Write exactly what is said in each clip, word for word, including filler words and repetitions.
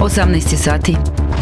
osamnaest sati.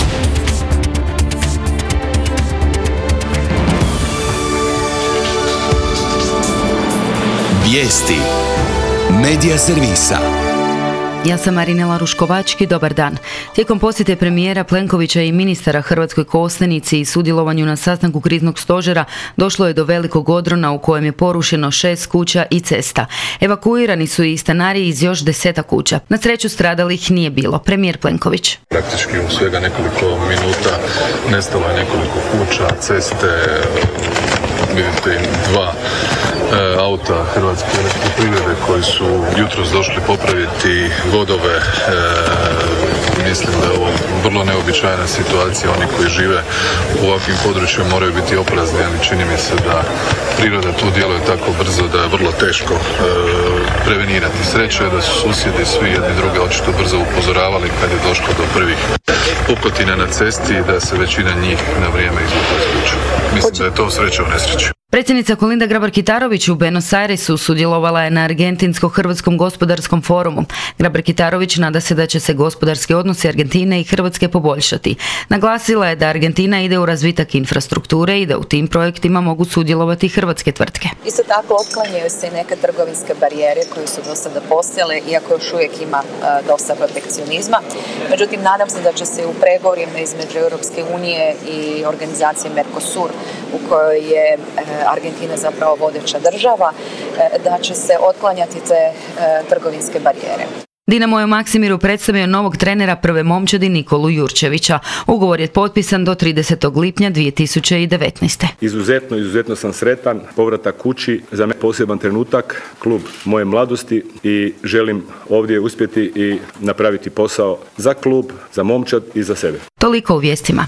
Vijesti Medija servisa. Ja sam Marinela Ruškovački, dobar dan. Tijekom posjete premijera Plenkovića i ministara Hrvatskoj Kostajnici i sudjelovanju na sastanku kriznog stožera došlo je do velikog odrona u kojem je porušeno šest kuća i cesta. Evakuirani su i stanari iz još deseta kuća. Na sreću stradalih nije bilo. Premijer Plenković. Praktički u svega nekoliko minuta nestalo je nekoliko kuća, ceste, vidite dva e, auta Hrvatske elektroprivrede koji su jutros došli popraviti vodove. E, mislim da je ovo vrlo neobičajna situacija. Oni koji žive u ovakvim područjima moraju biti oprezni, ali čini mi se da priroda tu djeluje tako brzo da je vrlo teško e, prevenirati. Sreća je da su susjedi svi jedni druge očito brzo upozoravali kad je došlo do prvih pukotina na cesti i da se većina njih na vrijeme izvukla iz kuće. Mislim da je to sreća u nesreći. Predsjednica Kolinda Grabar-Kitarović u Buenos Airesu sudjelovala je na Argentinsko-Hrvatskom gospodarskom forumu. Grabar-Kitarović nada se da će se gospodarski odnosi Argentine i Hrvatske poboljšati. Naglasila je da Argentina ide u razvitak infrastrukture i da u tim projektima mogu sudjelovati hrvatske tvrtke. Isto tako otklanjaju se neke trgovinske barijere koje su do sada postojale, iako još uvijek ima uh, dosta protekcionizma. Međutim, nadam se da će se u pregovorima između Europske unije i organizacije Mercosur, u kojoj je uh, Argentina zapravo vodeća država, da će se otklanjati te e, trgovinske barijere. Dinamo je u Maksimiru predstavio novog trenera prve momčadi Nikolu Jurčevića. Ugovor je potpisan do tridesetog lipnja dvije tisuće devetnaeste. Izuzetno, izuzetno sam sretan. Povratak kući, za me poseban trenutak, klub moje mladosti i želim ovdje uspjeti i napraviti posao za klub, za momčad i za sebe. Toliko u vijestima.